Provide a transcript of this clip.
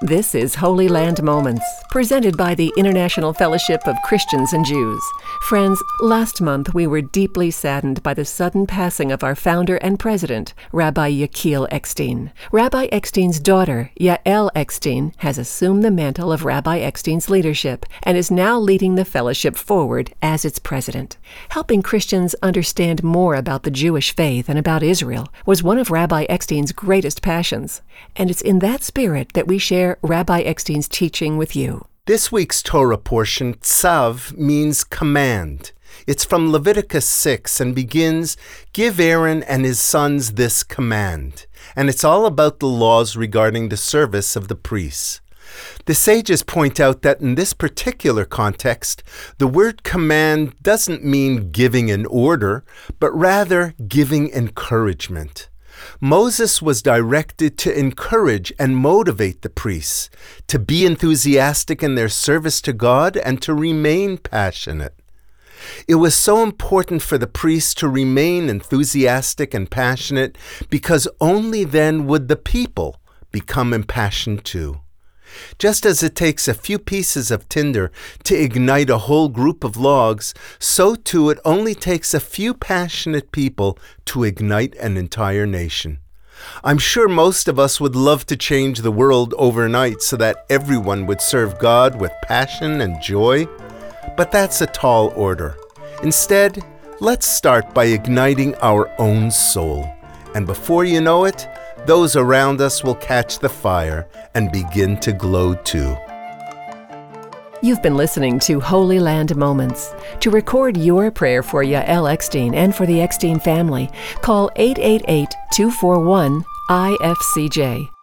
This is Holy Land Moments, presented by the International Fellowship of Christians and Jews. Friends, last month we were deeply saddened by the sudden passing of our founder and president, Rabbi Yechiel Eckstein. Rabbi Eckstein's daughter, Yael Eckstein, has assumed the mantle of Rabbi Eckstein's leadership and is now leading the fellowship forward as its president. Helping Christians understand more about the Jewish faith and about Israel was one of Rabbi Eckstein's greatest passions, and it's in that spirit that we share Rabbi Eckstein's teaching with you. This week's Torah portion, Tzav, means command. It's from Leviticus 6 and begins, "Give Aaron and his sons this command." And it's all about the laws regarding the service of the priests. The sages point out that in this particular context, the word command doesn't mean giving an order, but rather giving encouragement. Moses was directed to encourage and motivate the priests, to be enthusiastic in their service to God and to remain passionate. It was so important for the priests to remain enthusiastic and passionate because only then would the people become impassioned too. Just as it takes a few pieces of tinder to ignite a whole group of logs, so too it only takes a few passionate people to ignite an entire nation. I'm sure most of us would love to change the world overnight so that everyone would serve God with passion and joy, but that's a tall order. Instead, let's start by igniting our own soul, and before you know it, those around us will catch the fire and begin to glow too. You've been listening to Holy Land Moments. To record your prayer for Yael Eckstein and for the Eckstein family, call 888-241-IFCJ